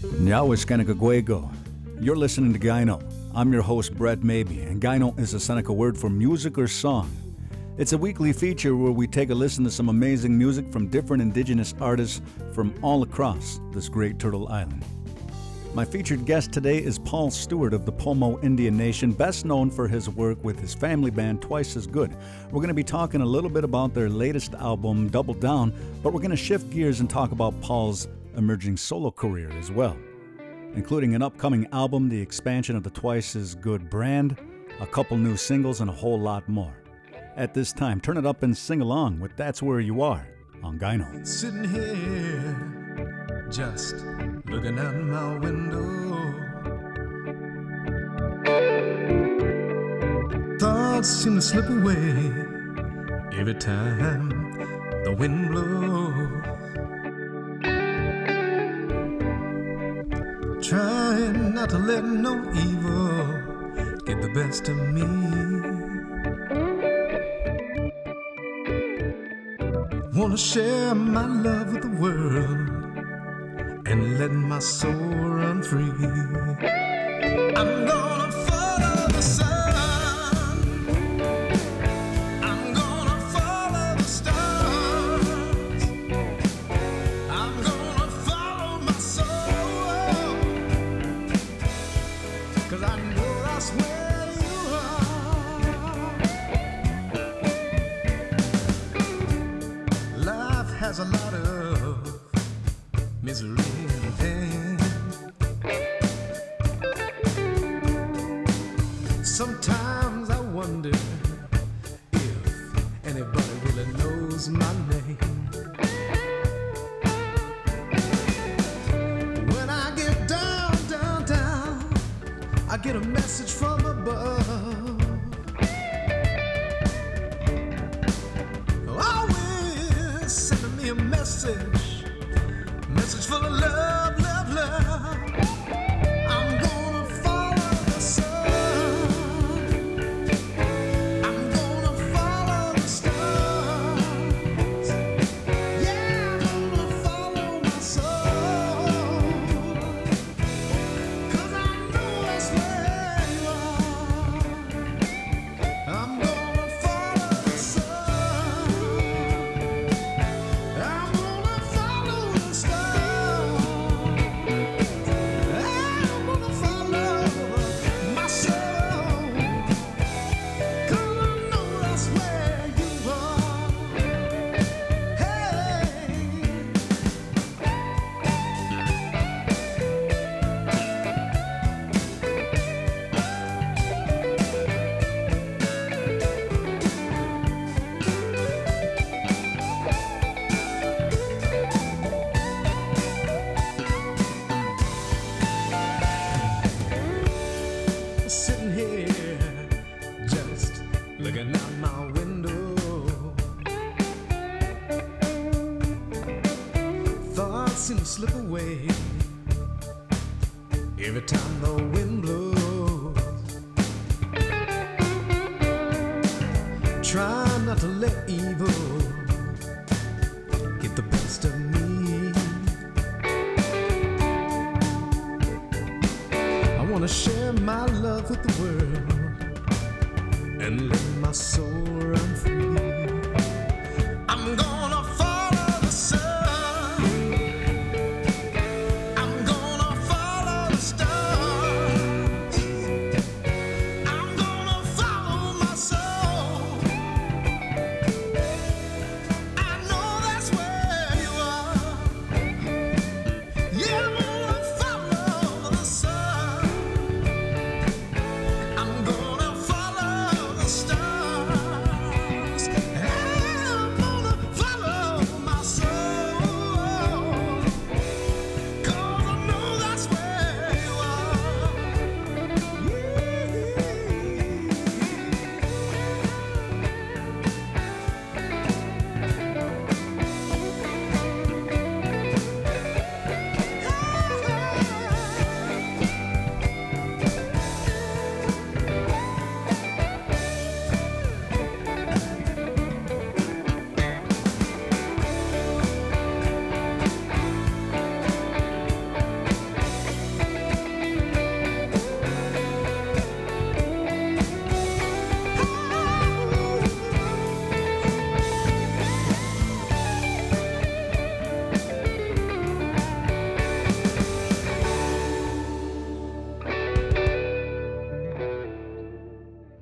Nyawishkanakaguego. You're listening to Gyno. I'm your host, Brett Maybe, and Gyno is a Seneca word for music or song. It's a weekly feature where we take a listen to some amazing music from different indigenous artists from all across this great Turtle Island. My featured guest today is Paul Stewart of the Pomo Indian Nation, best known for his work with his family band Twice as Good. We're going to be talking a little bit about their latest album, Double Down, but we're going to shift gears and talk about Paul's emerging solo career as well, including an upcoming album, the expansion of the Twice as Good brand, a couple new singles, and a whole lot more. At this time, turn it up and sing along with That's Where You Are on Gyno. Sitting here, just looking out my window. Thoughts seem to slip away every time the wind blows. Trying not to let no evil get the best of me. Wanna share my love with the world and let my soul run free. I'm gonna follow the sun. I'm gonna follow the stars. I'm gonna follow my soul, 'cause I know that's where you are. Life has a lot of misery and pain. Sometimes I wonder if anybody really knows my name. When I get down, down, down, I get a message from above. Always sending me a message full of love, love, love. I'm gonna follow the sun. I'm gonna follow the stars. Yeah, I'm gonna follow my soul, 'cause I know that's where you are. I'm gonna follow the sun. I'm gonna follow the stars. Sitting here, just looking out my window. Thoughts seem to slip away every time the wind blows. Try not to let evil get the best of me. I wanna share my love with the world and let my soul run free. I'm gonna follow the sun. I'm gonna follow the stars. I'm gonna follow my soul. I know that's where you are. Yeah, I'm gonna follow the sun. I'm gonna follow the stars.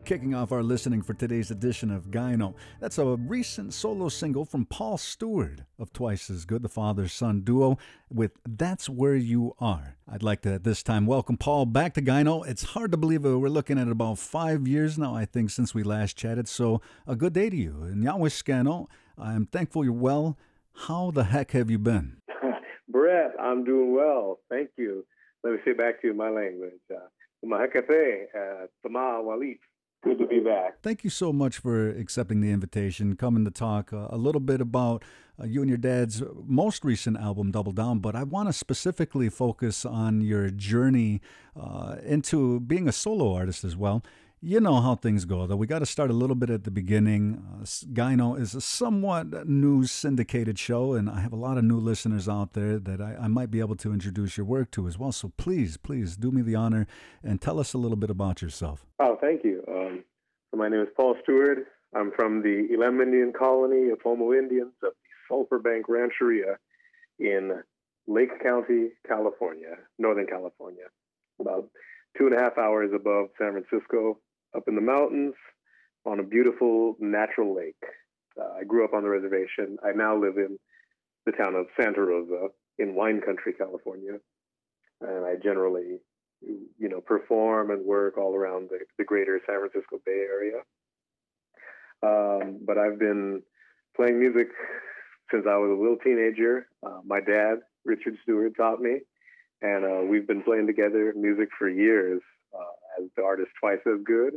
Kicking off our listening for today's edition of Gyno. That's a recent solo single from Paul Stewart of Twice as Good, the father-son duo, with That's Where You Are. I'd like to at this time welcome Paul back to Gyno. It's hard to believe we're looking at about 5 years now, I think, since we last chatted. So a good day to you. And Nyawishkano, I'm thankful you're well. How the heck have you been? Brett, I'm doing well. Thank you. Let me say back to you in my language. Mahakafe, Tama Walid. Good to be back. Thank you so much for accepting the invitation, coming to talk a little bit about you and your dad's most recent album, Double Down, but I want to specifically focus on your journey into being a solo artist as well. You know how things go, though. We got to start a little bit at the beginning. Gyno is a somewhat news syndicated show, and I have a lot of new listeners out there that I might be able to introduce your work to as well. So please do me the honor and tell us a little bit about yourself. Oh, thank you. So my name is Paul Stewart. I'm from the Elam Indian colony of Homo Indians of the Sulphur Bank Rancheria in Lake County, California, Northern California, about 2.5 hours above San Francisco, up in the mountains on a beautiful natural lake. I grew up on the reservation. I now live in the town of Santa Rosa in wine country, California. And I generally, perform and work all around the greater San Francisco Bay Area. But I've been playing music since I was a little teenager. My dad, Richard Stewart, taught me. And we've been playing together music for years as the artist Twice as Good.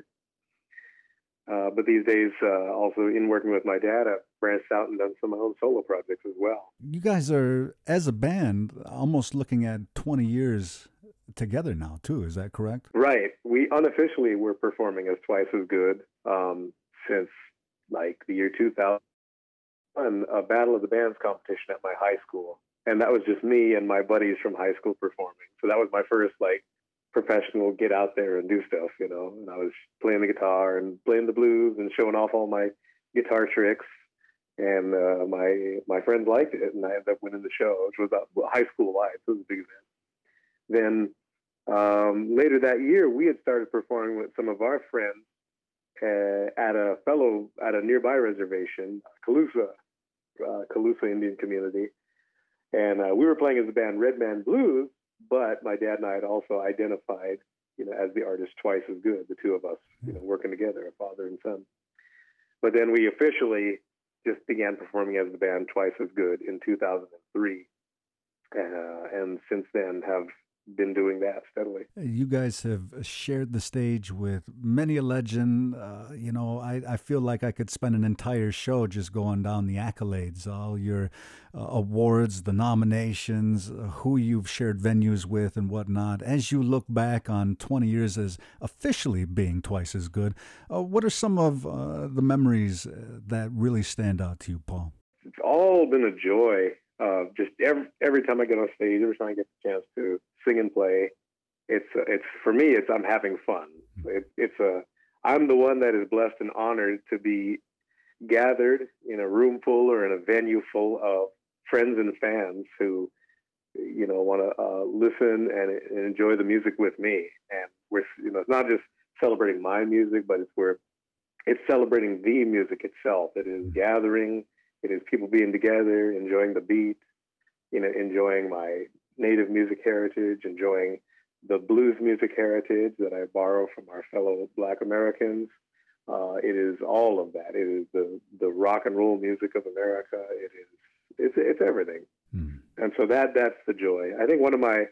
But these days, also in working with my dad, I've branched out and done some of my own solo projects as well. You guys are, as a band, almost looking at 20 years together now, too. Is that correct? Right. We unofficially were performing as Twice as Good since like the year 2000. A Battle of the Bands competition at my high school. And that was just me and my buddies from high school performing. So that was my first, professional get out there and do stuff, And I was playing the guitar and playing the blues and showing off all my guitar tricks. And my friends liked it, and I ended up winning the show, which was high school-wide, so it was a big event. Then later that year, we had started performing with some of our friends at a nearby reservation, Calusa Indian community. And we were playing as the band Red Man Blues, but my dad and I had also identified, as the artist Twice as Good, the two of us, working together, a father and son. But then we officially just began performing as the band Twice as Good in 2003. And since then have been doing that steadily. You guys have shared the stage with many a legend. I feel like I could spend an entire show just going down the accolades, all your awards, the nominations, who you've shared venues with and whatnot. As you look back on 20 years as officially being Twice as Good, what are some of the memories that really stand out to you, Paul? It's all been a joy. Just every time I get on stage, every time I get the chance to sing and play, it's for me, I'm having fun. I'm the one that is blessed and honored to be gathered in a room full or in a venue full of friends and fans who, want to listen and enjoy the music with me. And it's not just celebrating my music, but it's celebrating the music itself. It is gathering. It is people being together, enjoying the beat, enjoying my native music heritage, enjoying the blues music heritage that I borrow from our fellow Black Americans. It is all of that. It is the rock and roll music of America. It's everything. Mm. And so that's the joy. I think one of my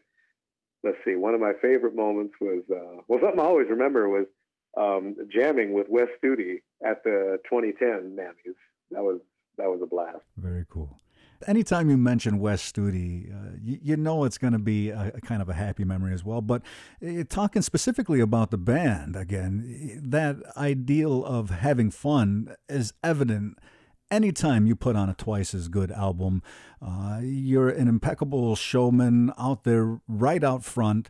favorite moments was, something I always remember was jamming with Wes Studi at the 2010 Mammies. That was a blast. Very cool. Anytime you mention Wes Studi, you know it's going to be a kind of a happy memory as well. But talking specifically about the band, again, that ideal of having fun is evident anytime you put on a Twice as Good album. You're an impeccable showman out there, right out front.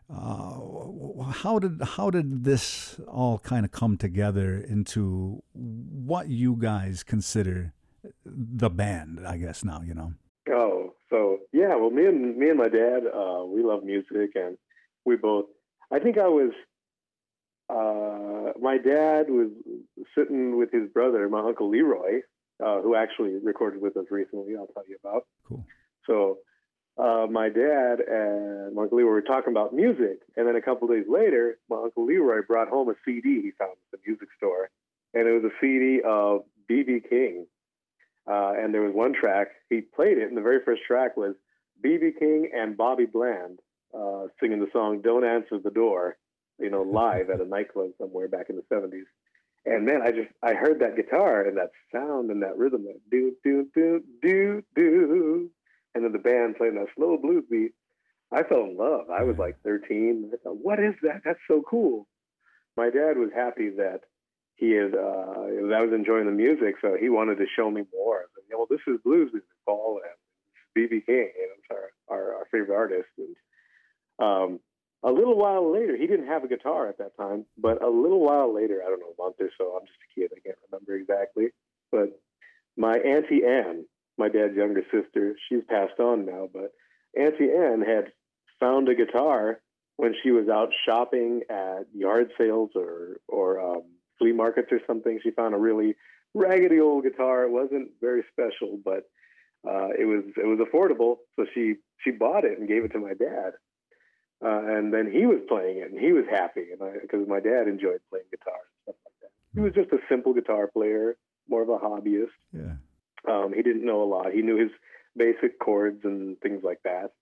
How did this all kind of come together into what you guys consider the band, I guess now, Oh, so yeah, well, me and my dad, we love music, and we both, I think I was my dad was sitting with his brother, my Uncle Leroy, who actually recorded with us recently, I'll tell you about. Cool. So my dad and my Uncle Leroy were talking about music, and then a couple days later, my Uncle Leroy brought home a CD he found at the music store, and it was a CD of B.B. King. And there was one track, he played it, and the very first track was B.B. King and Bobby Bland singing the song Don't Answer the Door, live at a nightclub somewhere back in the 70s. And man, I heard that guitar and that sound and that rhythm, that do, do, do, do, do. And then the band playing that slow blues beat. I fell in love. I was like 13. I thought, what is that? That's so cool. My dad was happy that I was enjoying the music, so he wanted to show me more. I said, well, this is blues music, Paul, and B.B. King, it's our favorite artist. And a little while later, he didn't have a guitar at that time, but a little while later, I don't know, a month or so, I'm just a kid, I can't remember exactly, but my Auntie Anne, my dad's younger sister, she's passed on now, but Auntie Anne had found a guitar when she was out shopping at yard sales or flea markets or something. She found a really raggedy old guitar. It wasn't very special, but it was affordable. So she bought it and gave it to my dad. And then he was playing it, and he was happy, because my dad enjoyed playing guitar and stuff like that. He was just a simple guitar player, more of a hobbyist. Yeah. He didn't know a lot. He knew his basic chords and things like that.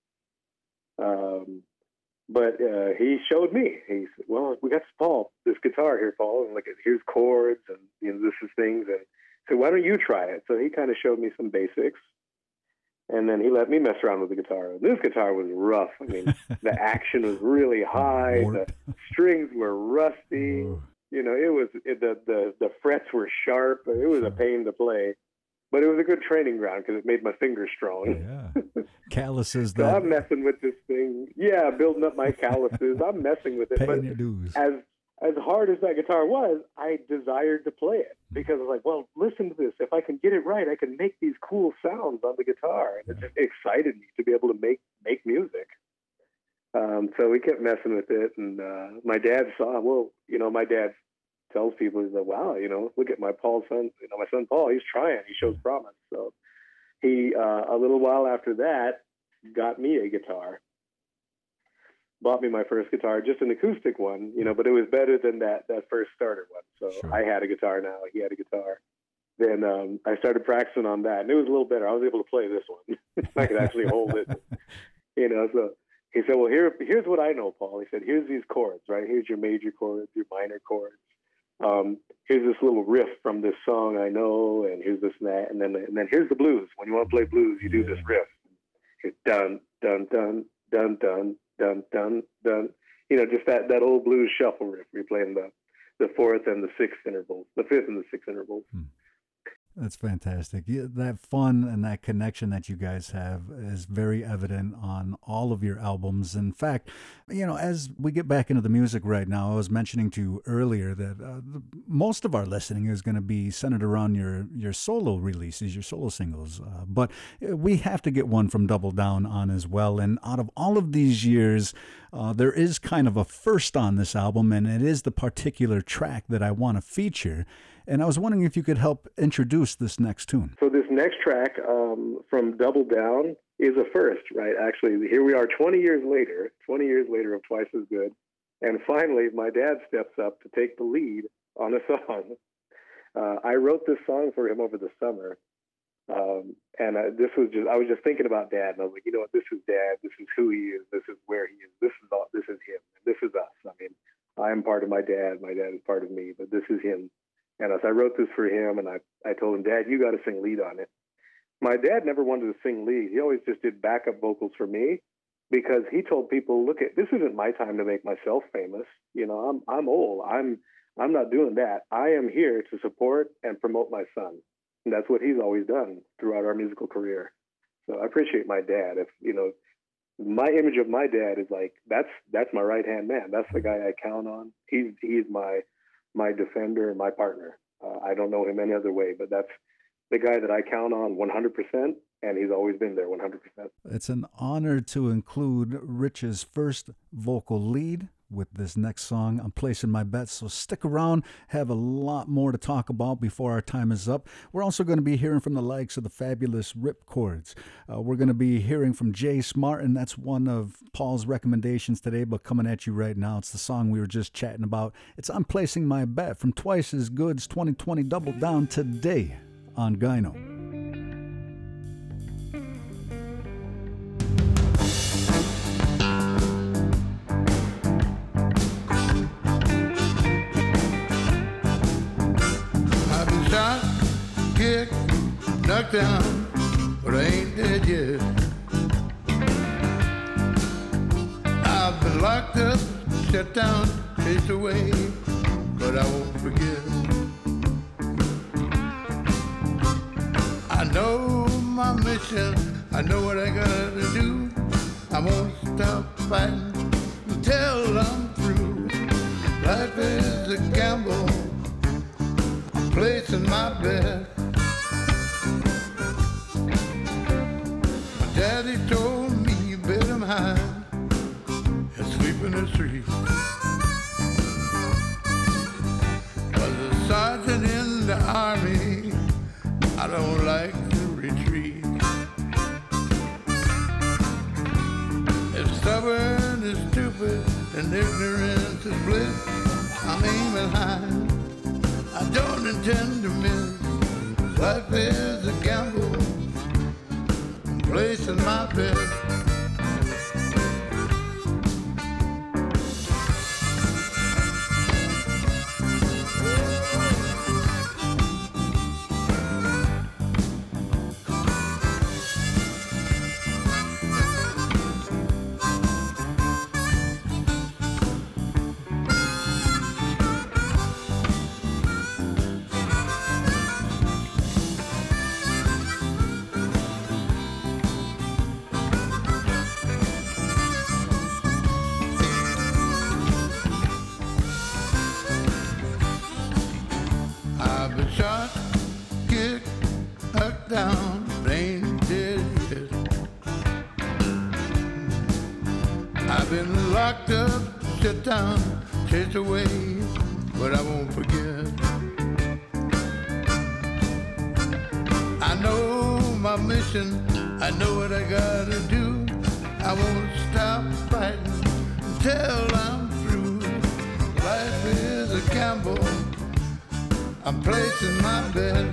But he showed me. He said, well, we got this guitar here, Paul, and here's chords, and this is things. And so why don't you try it? So he kind of showed me some basics. And then he let me mess around with the guitar. This guitar was rough. I mean, the action was really high. The strings were rusty. Ooh. The frets were sharp. It was a pain to play. But it was a good training ground because it made my fingers strong. Yeah. Calluses. So I'm messing with this thing. Yeah, building up my calluses. I'm messing with it. Paying your dues. As hard as that guitar was, I desired to play it because I was like, well, listen to this. If I can get it right, I can make these cool sounds on the guitar. And it just excited me to be able to make music. So we kept messing with it. And my dad saw, my dad tells people, he's like, wow, look at my son Paul, he's trying, he shows promise. So he, a little while after that, got me a guitar. Bought me my first guitar, just an acoustic one, but it was better than that first starter one. So sure. I had a guitar now, he had a guitar. Then I started practicing on that, and it was a little better. I was able to play this one. I could actually hold it, So he said, well, here's what I know, Paul. He said, here's these chords, right? Here's your major chords, your minor chords. Here's this little riff from this song I know, and here's this and that, and then here's the blues. When you want to play blues, you do this riff. It's dun dun dun dun dun dun dun dun. Just that old blues shuffle riff. We're playing the fourth and the sixth intervals, the fifth and the sixth intervals. That's fantastic. That fun and that connection that you guys have is very evident on all of your albums. In fact, as we get back into the music right now, I was mentioning to you earlier that most of our listening is going to be centered around your solo releases, your solo singles. But we have to get one from Double Down on as well. And out of all of these years, there is kind of a first on this album, and it is the particular track that I want to feature. And I was wondering if you could help introduce this next tune. So this next track from Double Down is a first, right? Actually, here we are 20 years later of Twice as Good. And finally, my dad steps up to take the lead on a song. I wrote this song for him over the summer. And I was just thinking about Dad, and I was like, what, this is Dad. This is who he is. This is where he is. This is him. This is us. I mean, I'm part of my dad. My dad is part of me, but this is him. And as I wrote this for him, and I told him, Dad, you got to sing lead on it. My dad never wanted to sing lead. He always just did backup vocals for me because he told people, look, this isn't my time to make myself famous. I'm old. I'm not doing that. I am here to support and promote my son. And that's what he's always done throughout our musical career. So I appreciate my dad. My image of my dad is like, that's my right-hand man. That's the guy I count on. He's my defender and my partner. I don't know him any other way, but that's the guy that I count on 100%, and he's always been there 100%. It's an honor to include Rich's first vocal lead with this next song. I'm placing my bets, so stick around. Have a lot more to talk about before our time is up. We're also going to be hearing from the likes of the fabulous Ripcords. We're going to be hearing from Jay Smart, and that's one of Paul's recommendations today, but coming at you right now, it's the song we were just chatting about. It's I'm Placing My Bet from Twice as Good's 2020 Double Down today on Gyno. Kicked, knocked down, but I ain't dead yet. I've been locked up, shut down, chased away, but I won't forget. I know my mission, I know what I gotta do. I won't stop fighting until I'm through. Life is a gamble, I'm placing my bet. Daddy told me you better hide and sweep in the streets. Was a sergeant in the army, I don't like to retreat. If stubborn is stupid and ignorance is bliss, I'm aiming high, I don't intend to miss. Life is a gamble, placing my bet. Shot, kicked, knocked down, ain't dead yet. I've been locked up, shut down, chased away, but I won't forget. I know my mission, I know what I gotta do. I won't stop fighting until I'm through. Life is a gamble, I'm placing my bet.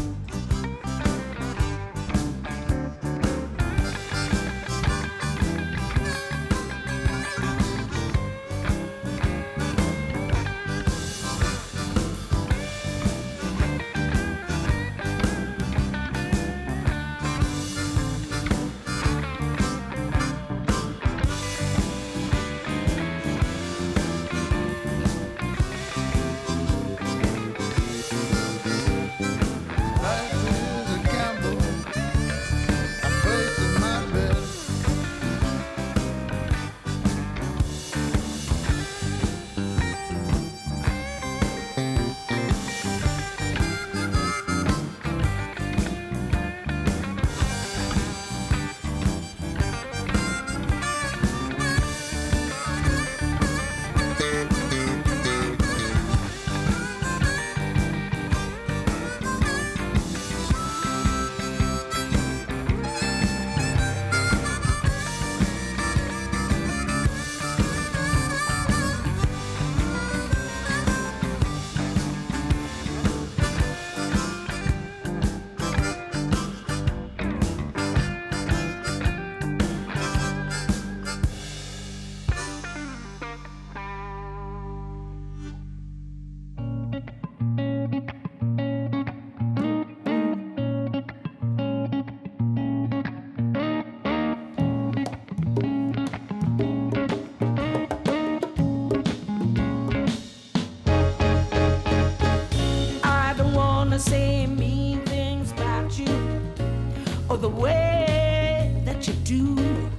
Say mean things about you or the way that you do.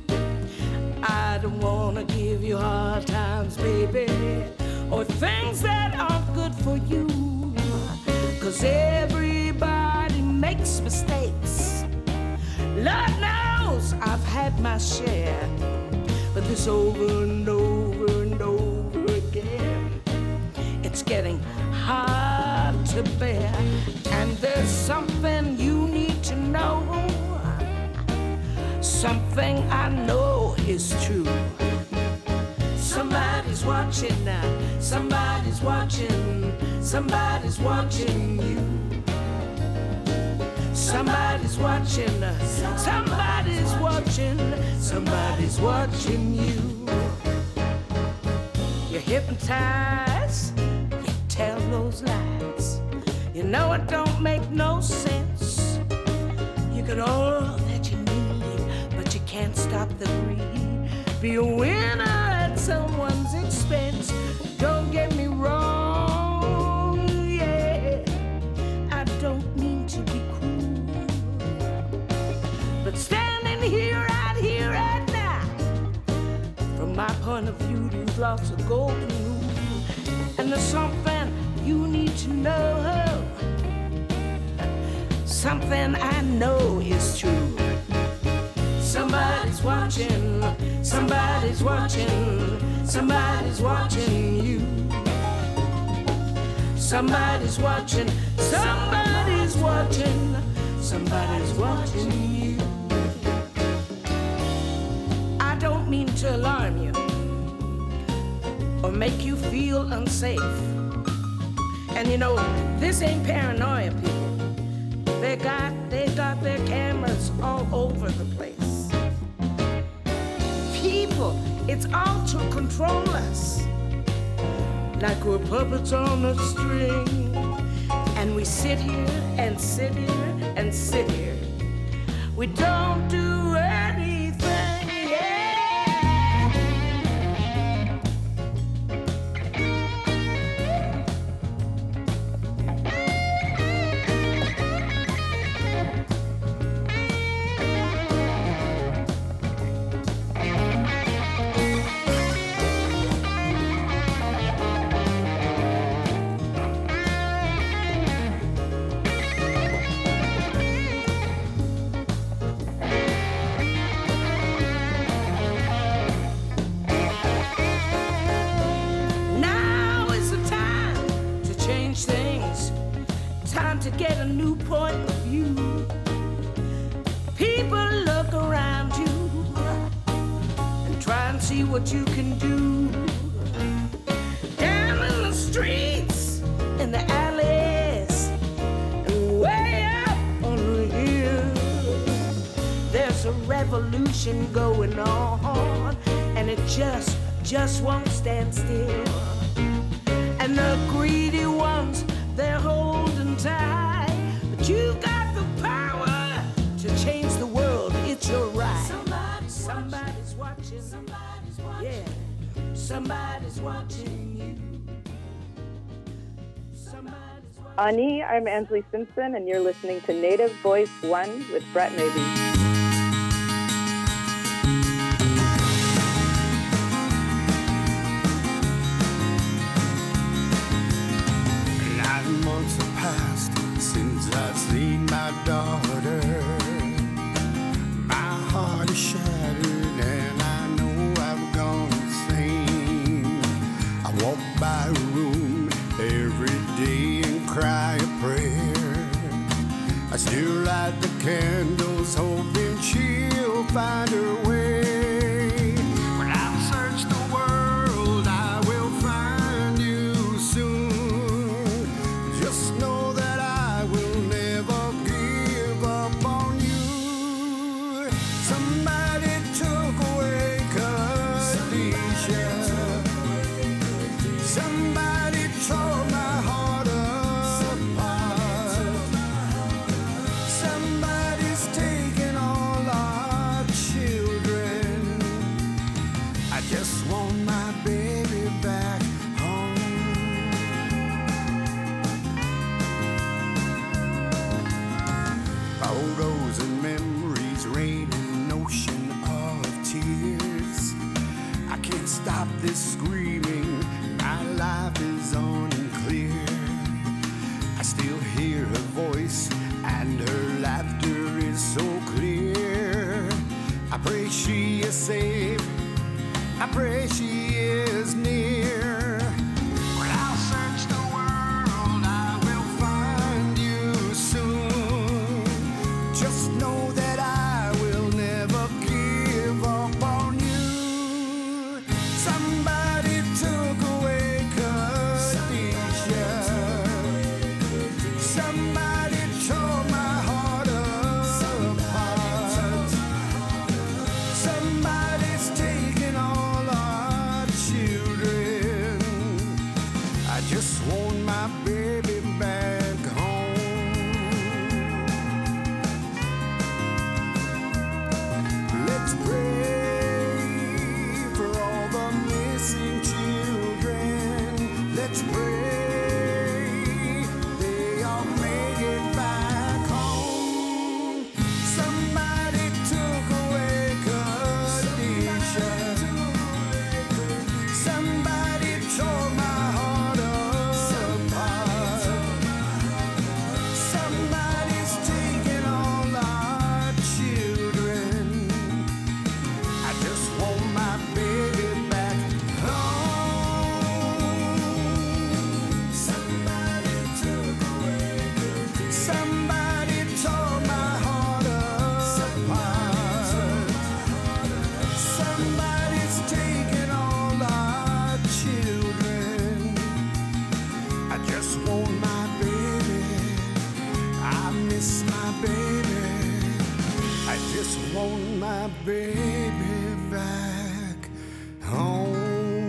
I don't wanna give you hard times, baby, or things that aren't good for you. 'Cause everybody makes mistakes. Lord knows I've had my share, but this over and over and over it's getting hard to bear. And there's something you need to know, something I know is true. Somebody's watching now, somebody's watching, somebody's watching you. Somebody's watching, somebody's watching, somebody's watching you. You're hypnotized, you tell those lies. You know it don't make no sense. You got all that you need, but you can't stop the greed. Be a winner at someone's expense. Don't get me wrong, yeah. I don't mean to be cruel, but standing here, right now, from my point of view, you've lost a golden rule. And there's something you need to know, something I know is true. Somebody's watching, somebody's watching, somebody's watching you. Somebody's watching, somebody's watching, somebody's watching you. I don't mean to alarm you or make you feel unsafe. And you know, this ain't paranoia, people. They got their cameras all over the place. People, it's all to control us, like we're puppets on a string. And we sit here and sit here and sit here. We don't do anything, yeah. To get a new point of view. People look around you and try and see what you can do. Down in the streets, in the alleys, and way up on the hill, there's a revolution going on, and it just won't stand still. And the greedy ones, they're holding tight. But you've got the power to change the world. It's your right. Somebody's watching. Yeah, somebody's watching you. Somebody's watching. Ani, I'm Ansley Simpson, and you're listening to Native Voice One with Brett Maybe. Since I've seen my daughter, my heart is shattered and I know I've gone insane. I walk by a room every day and cry a prayer. I still light the candles hoping she'll find her way. When I've searched the world, I will find you soon. Just know that I will never give up on you. Somebody took away Khadijah. Somebody tore my heart apart. Somebody's taken all our children. I just want my baby back home. Photos and memories rain an ocean of tears. I can't stop this screaming. My life is unclear. I still hear her voice and her laughter is so clear. I pray she is safe. I pray she is near. When I'll search the Let's pray they all make it back home. Somebody took away Khadijah. Somebody tore my heart apart. Somebody's taking all our children. I just want my baby back home. Somebody took away Khadijah. Somebody tore my heart apart. Somebody's taking all our children. I just want my baby. I miss my baby. I just want my baby back home.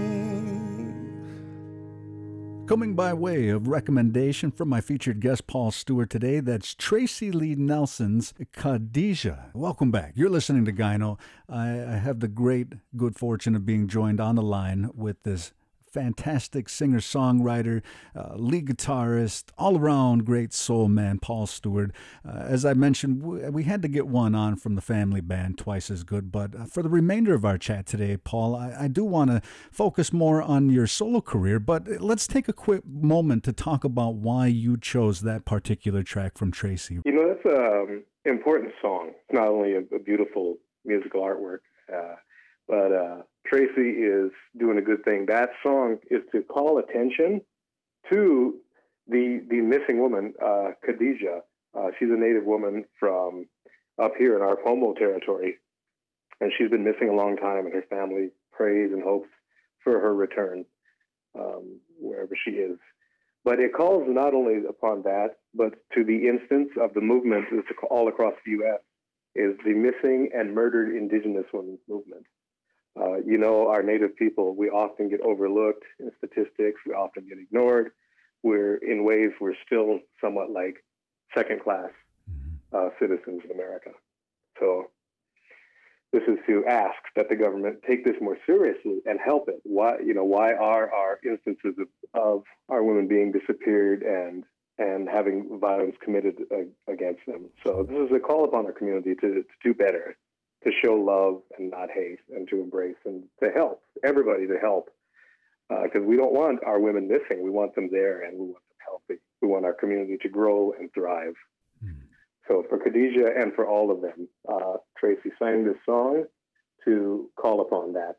Coming by way of recommendation from my featured guest, Paul Stewart, today, that's Tracy Lee Nelson's Khadijah. Welcome back. You're listening to Gyno. I have the great good fortune of being joined on the line with this fantastic singer-songwriter, lead guitarist, all-around great soul man, Paul Stewart. As I mentioned, we had to get one on from the family band, Twice as Good. But for the remainder of our chat today, Paul, I do want to focus more on your solo career. But let's take a quick moment to talk about why you chose that particular track from Tracy. You know, that's an important song. It's not only a beautiful musical artwork, but Tracy is doing a good thing. That song is to call attention to the missing woman, Khadijah. She's a native woman from up here in our Pomo territory, and she's been missing a long time, and her family prays and hopes for her return wherever she is. But it calls not only upon that, but to the instance of the movement that's all across the U.S., is the Missing and Murdered Indigenous Women movement. You know, our Native people, we often get overlooked in statistics. We often get ignored. In ways, we're still somewhat like second-class citizens in America. So this is to ask that the government take this more seriously and help it. Why are our instances of our women being disappeared and having violence committed against them? So this is a call upon our community to do better, to show love and not hate, and to embrace and to help everybody to help, because we don't want our women missing. We want them there, and we want them healthy. We want our community to grow and thrive. So for Khadijah and for all of them, Tracy sang this song to call upon that.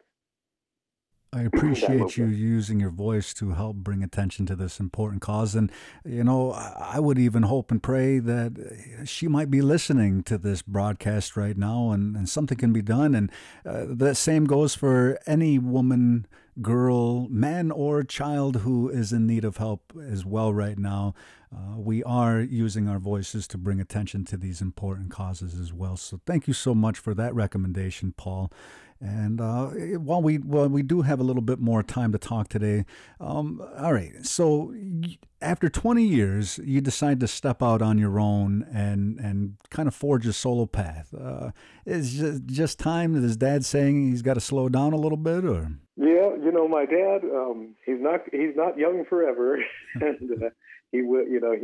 I appreciate you using your voice to help bring attention to this important cause. And, you know, I would even hope and pray that she might be listening to this broadcast right now and something can be done. And that same goes for any woman, girl, man, or child who is in need of help as well right now. We are using our voices to bring attention to these important causes as well. So thank you so much for that recommendation, Paul. And while we do have a little bit more time to talk today, all right. So after 20 years, you decide to step out on your own and kind of forge a solo path. Is just time? Is Dad saying he's got to slow down a little bit, or? Yeah, you know, my dad, he's not young forever, and he will. You know,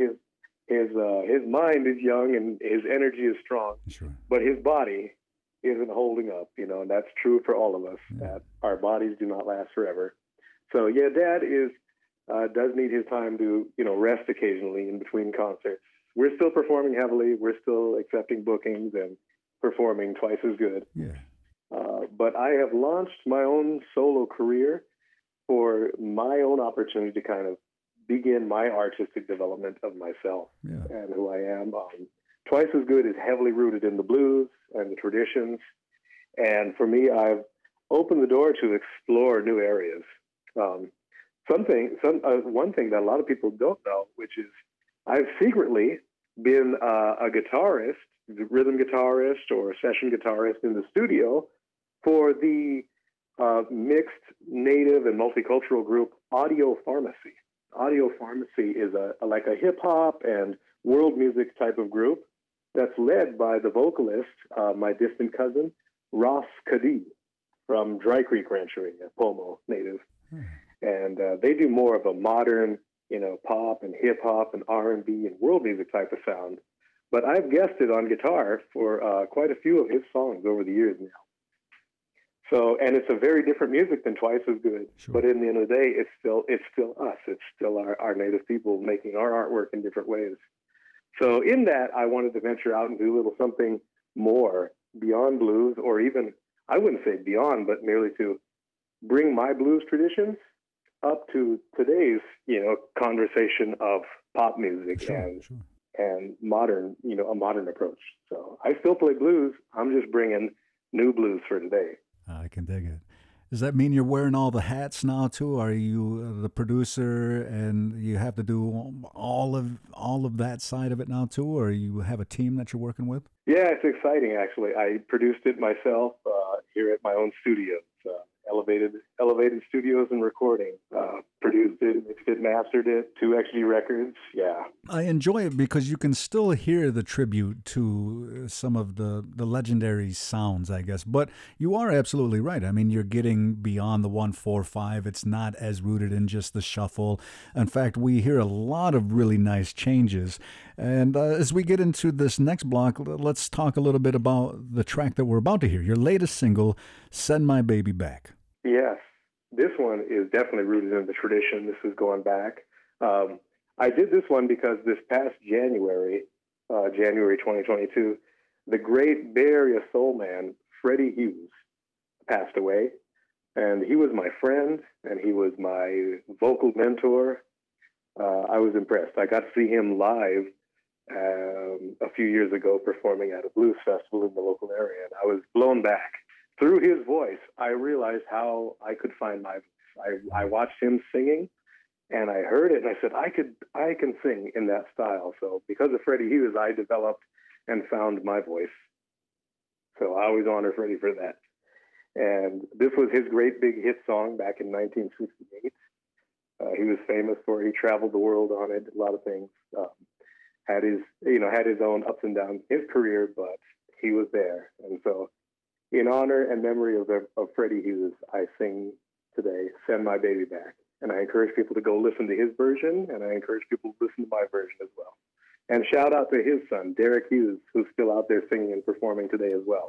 his mind is young and his energy is strong. Sure. But his body isn't holding up, you know, and that's true for all of us, that our bodies do not last forever. So yeah, Dad does need his time to, you know, rest occasionally in between concerts. We're still performing heavily. We're still accepting bookings and performing Twice as Good. Yeah. But I have launched my own solo career for my own opportunity to kind of begin my artistic development of myself and who I am. Twice as Good is heavily rooted in the blues and the traditions. And for me, I've opened the door to explore new areas. One thing that a lot of people don't know, which is I've secretly been a guitarist, rhythm guitarist or session guitarist in the studio for the mixed native and multicultural group Audio Pharmacy. Audio Pharmacy is like a hip hop and world music type of group that's led by the vocalist, my distant cousin, Ross Kadee from Dry Creek Rancheria, Pomo native. and they do more of a modern, pop and hip hop and R&B and world music type of sound. But I've guested on guitar for quite a few of his songs over the years now. So, and it's a very different music than Twice as Good. Sure. But in the end of the day, it's still us. It's still our native people making our artwork in different ways. So in that, I wanted to venture out and do a little something more beyond blues, or even, I wouldn't say beyond, but merely to bring my blues traditions up to today's, conversation of pop music and modern, a modern approach. So I still play blues. I'm just bringing new blues for today. I can dig it. Does that mean you're wearing all the hats now too? Are you the producer and you have to do all of that side of it now too, or you have a team that you're working with? Yeah, it's exciting actually. I produced it myself here at my own studio. Elevated Studios and Recording. Produced it, mixed it, mastered it, 2XG Records. Yeah. I enjoy it because you can still hear the tribute to some of the legendary sounds, I guess. But you are absolutely right. I mean, you're getting beyond the 1-4-5. It's not as rooted in just the shuffle. In fact, we hear a lot of really nice changes. And as we get into this next block, let's talk a little bit about the track that we're about to hear, your latest single, Send My Baby Back. Yes, this one is definitely rooted in the tradition. This is going back. I did this one because this past January 2022, the great Bay Area soul man, Freddie Hughes, passed away. And he was my friend, and he was my vocal mentor. I was impressed. I got to see him live a few years ago performing at a blues festival in the local area, and I was blown back. Through his voice, I realized how I could find my voice. I watched him singing, and I heard it, and I said, I can sing in that style. So because of Freddie Hughes, I developed and found my voice. So I always honor Freddie for that. And this was his great big hit song back in 1968. He was famous for it. He traveled the world on it, a lot of things. Had his own ups and downs in his career, but he was there. And so in honor and memory of Freddie Hughes, I sing today, Send My Baby Back. And I encourage people to go listen to his version, and I encourage people to listen to my version as well. And shout out to his son, Derek Hughes, who's still out there singing and performing today as well.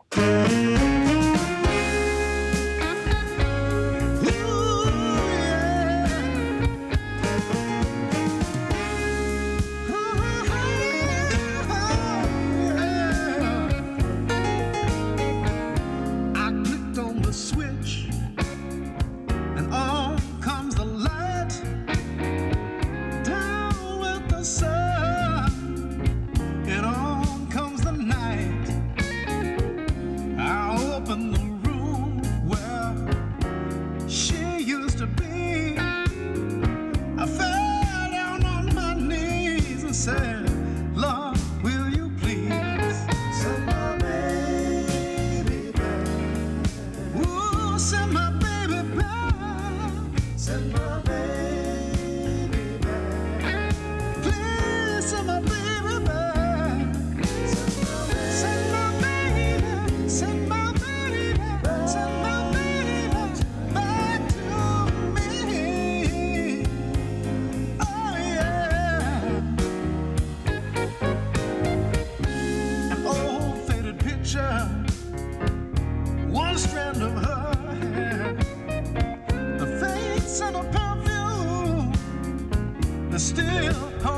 Still